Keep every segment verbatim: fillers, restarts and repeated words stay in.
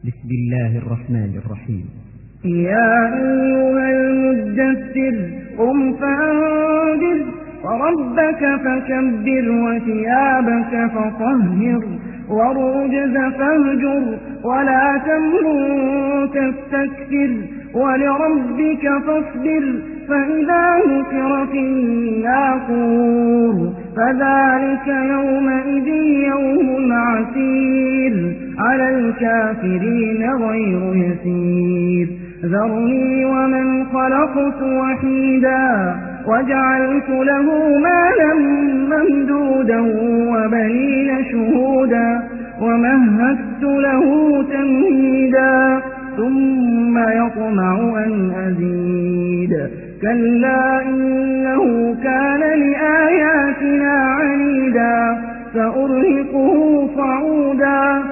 بسم الله الرحمن الرحيم. يا أيها المدثر قم فأنذر وربك فكبر وثيابك فطهر والرجز فاهجر ولا تمنن تستكثر ولربك فاصبر فإذا نكر في الناقور فذلك يومئذ يوم عسير على الكافرين غير يسير. ذرني ومن خلقت وحيدا وجعلت له مالا ممدودا وبنين شهودا ومهدت له تمهيدا ثم يطمع أن أزيد كلا إنه كان لآياتنا عنيدا سأرهقه صعودا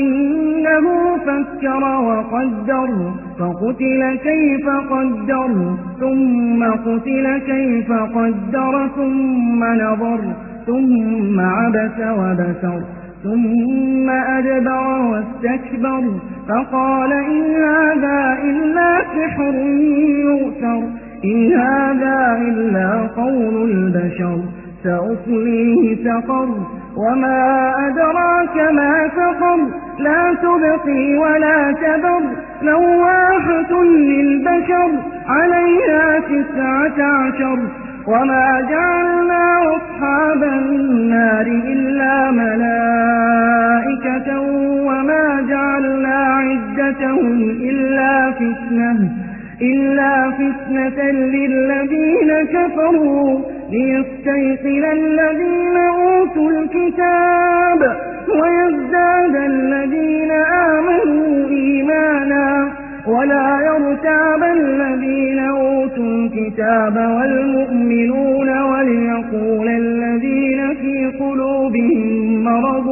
إنه فكر وقدر فقتل كيف قدر ثم قتل كيف قدر ثم نظر ثم عبس وبسر ثم أدبر واستكبر فقال إن هذا إلا سحر يؤثر إن هذا إلا قول البشر سأصليه سقر وما أدراك ما سقر لا تبقي ولا تذر لواحة للبشر عليها تسعة عشر وما جعلنا أصحاب النار إلا ملائكة وما جعلنا عدتهم إلا فتنة إلا فتنة للذين كفروا ليستيقن الذين أوتوا الكتاب ويزداد الذين آمنوا إيمانا ولا يرتاب الذين أوتوا الكتاب والمؤمنون وليقول الذين في قلوبهم مرض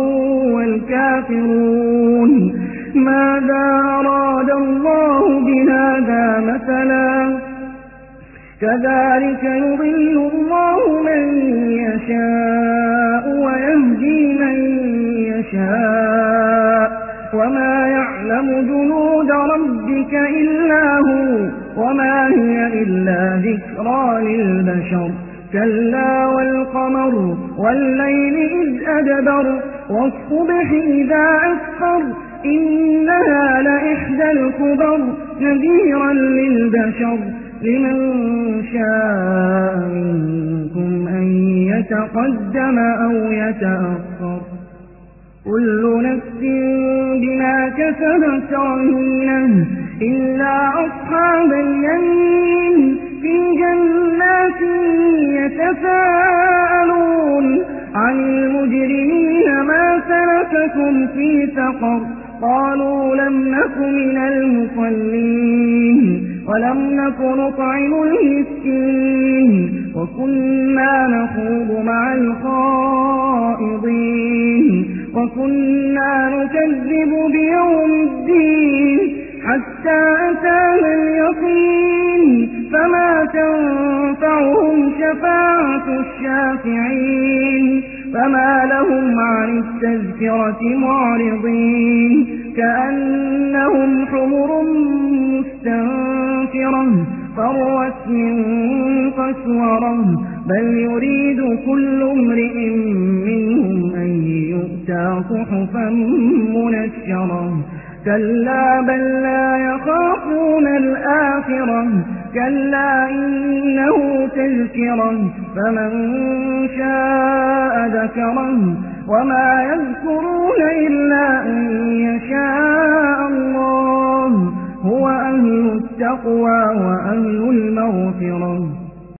والكافرون ماذا أراد الله بهذا مثلا كذلك يضل الله من يشاء ويهدي من يشاء وما يعلم جنود ربك إلا هو وما هي إلا ذكرى للبشر كلا والقمر والليل إذ أدبر والصبح إذا أسفر إنها لإحدى الكبر نذيرا للبشر لمن شاء منكم أن يتقدم أو يتأخر كل نفس بما كسبت رهينة إلا أصحاب اليمين في جنات يتساءلون عن المجرمين ما سلككم في سقر قالوا لم نك من المصلين ولم نك نطعم المسكين وكنا نخوض مع الخائضين وكنا نكذب بيوم الدين حتى أتانا اليقين فما تنفعهم شفاعة الشافعين فما لهم عن التذكرة معرضين كأنهم حمر مستنفرة فرت من قسورة بل يريد كل امرئ منهم أن يؤتى صحفا منشرة كلا بل لا يخافون الآخرة كلا إنه تذكرة فمن شاء ذكره وما يذكرون إلا أن يشاء الله هو أهل التقوى وأهل المغفرة.